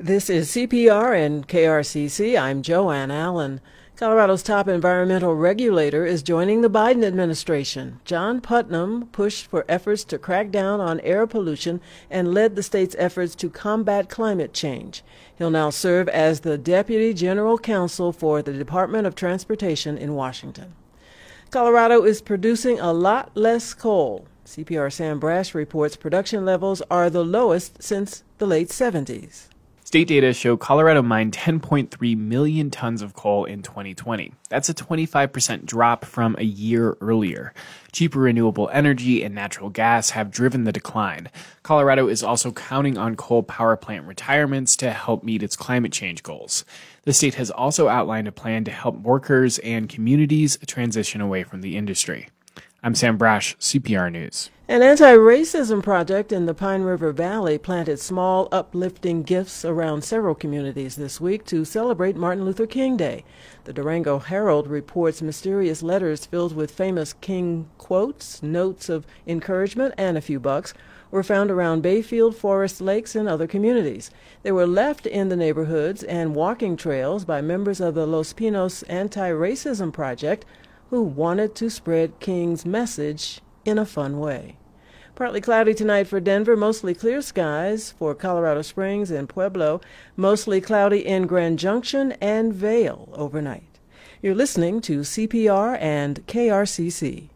This is CPR and KRCC. I'm Joanne Allen. Colorado's top environmental regulator is joining the Biden administration. John Putnam pushed for efforts to crack down on air pollution and led the state's efforts to combat climate change. He'll now serve as the Deputy General Counsel for the Department of Transportation in Washington. Colorado is producing a lot less coal. CPR Sam Brash reports production levels are the lowest since the late 70s. State data show Colorado mined 10.3 million tons of coal in 2020. That's a 25% drop from a year earlier. Cheaper renewable energy and natural gas have driven the decline. Colorado is also counting on coal power plant retirements to help meet its climate change goals. The state has also outlined a plan to help workers and communities transition away from the industry. I'm Sam Brash, CPR News. An anti-racism project in the Pine River Valley planted small, uplifting gifts around several communities this week to celebrate Martin Luther King Day. The Durango Herald reports mysterious letters filled with famous King quotes, notes of encouragement, and a few bucks were found around Bayfield, Forest Lakes, and other communities. They were left in the neighborhoods and walking trails by members of the Los Pinos Anti-Racism Project who wanted to spread King's message in a fun way. Partly cloudy tonight for Denver, mostly clear skies for Colorado Springs and Pueblo, mostly cloudy in Grand Junction and Vail overnight. You're listening to CPR and KRCC.